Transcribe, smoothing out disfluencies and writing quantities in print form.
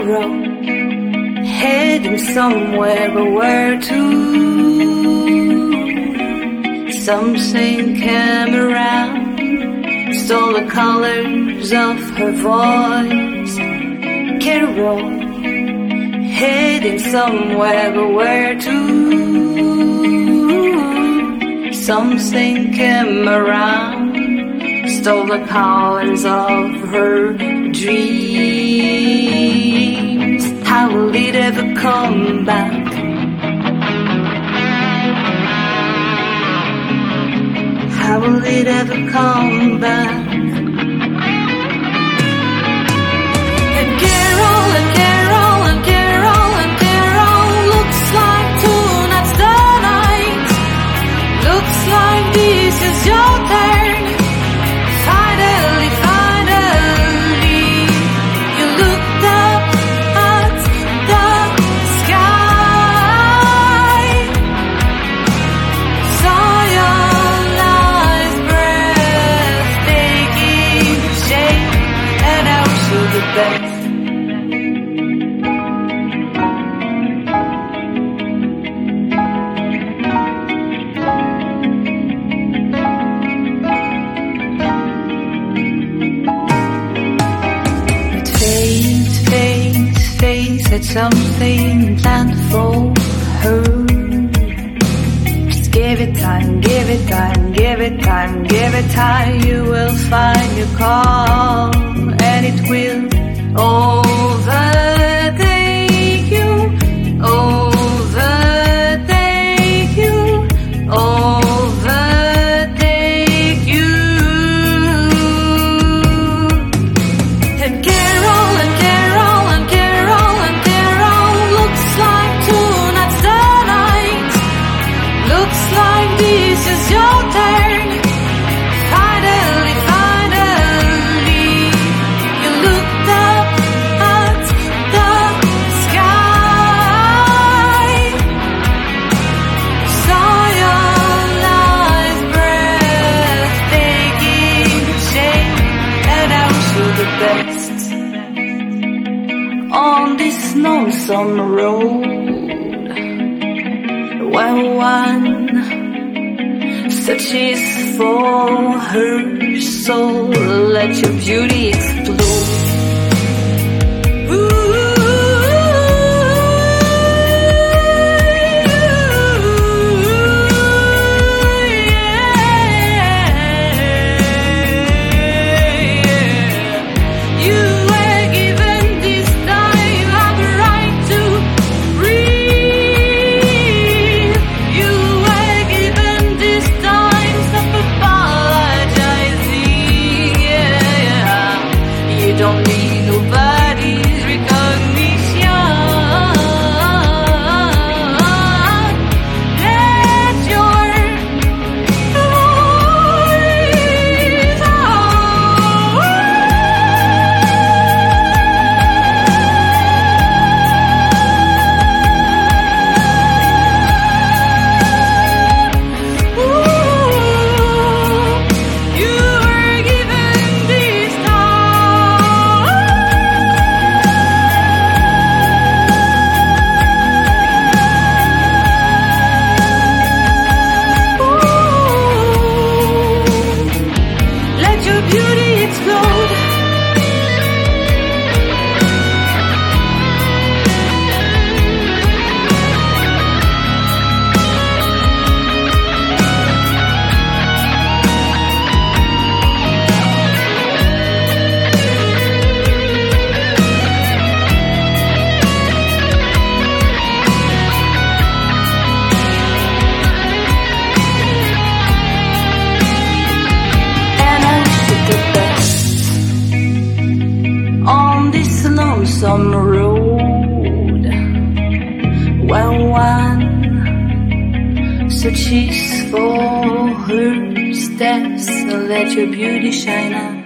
road, heading somewhere, but where to? Something came around, stole the colors of her voice. Carol, heading somewhere, but where to? Something came around, stole the colors of her dreams. How will it ever come back? How will it ever come back? And Carol, and Carol, and Carol, and Carol, looks like tonight's the night. Looks like this is your turn. Finally, finally, you looked up at the sky. Saw your eyes breathtaking shape, and I wish you the best. Said something planned for her. Just give it time, give it time, give it time, give it time. You will find your call, and it will overtake you, overtake you, overtake you. And Carol, and Carol, and Carol, and Carol, looks like tonight's the night. Looks like this is your turn. Finally, finally, you looked up at the sky. Saw your eyes breathtaking shape, and I wish you the best. On this lonesome road, where one searches for her soul, let your beauty explode. Don't need nobody's recognition. Let your voice out. You were given this time. Let your beauty explode. And I wish you the best. On this lonesome road, where one searches for her steps, let your beauty shine out.